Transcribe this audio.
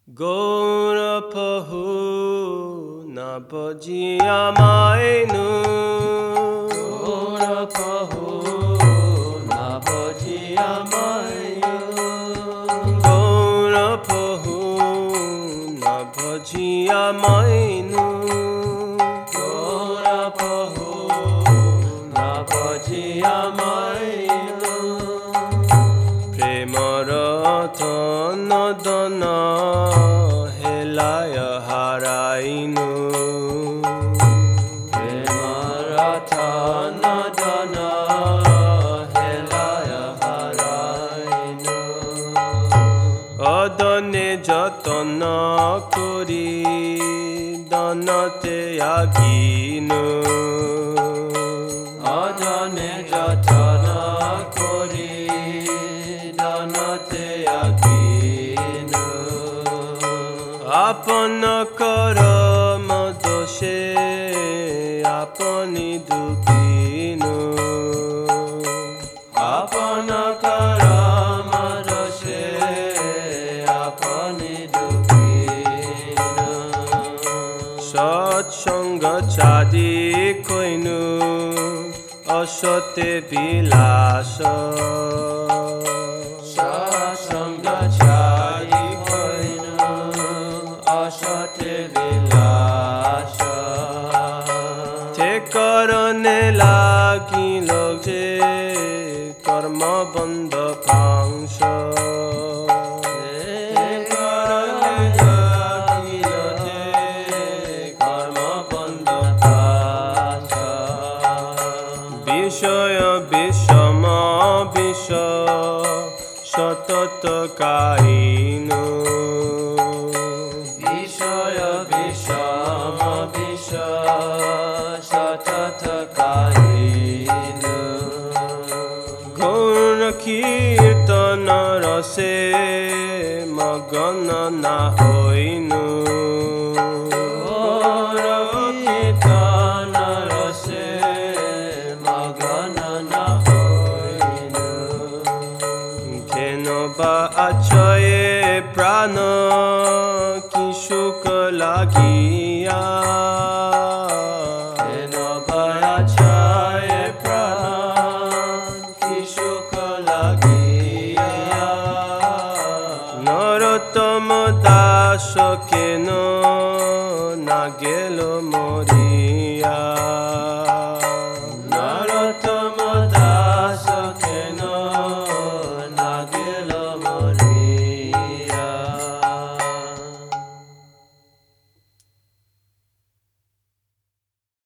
গৌরপহু নবজিয়া মাইনু গৌরপহু নবজিয়া মাইনু গৌরপহু নবজিয়া মাইনু গৌরপহু নবজিয়া মাইনু প্রেমর নদন হেলায় হারাইনু প্রেমর নদন হেলায় হারাইনু অদনে যতন করি দনতে আগিনু অদনে যতন করি দনতে আগিনু আপন করম দোষে আপনি দুঃখিনু আপন করম দোষে আপনি দুঃখিনু সৎসঙ্গ চাদি কইনু অসতে বিলাস সৎসঙ্গ চাদি কইনু অসতে বিলাস তে করণে লাগিল যে কর্ম বন্ধ পাংশ বিষয় বিষম বিষ সতত কাহিনু বিষয় বিষম বিষ সতত কাহিনু গৌর কীর্তন রসে মগন না হইনু গৌর কীর্তন রসে আছয়ে প্রাণ কি সুখ লাগিয়া আছয়ে প্রাণ কি সুখ লাগিয়া নরোত্তম দাস কেন না গেল মরি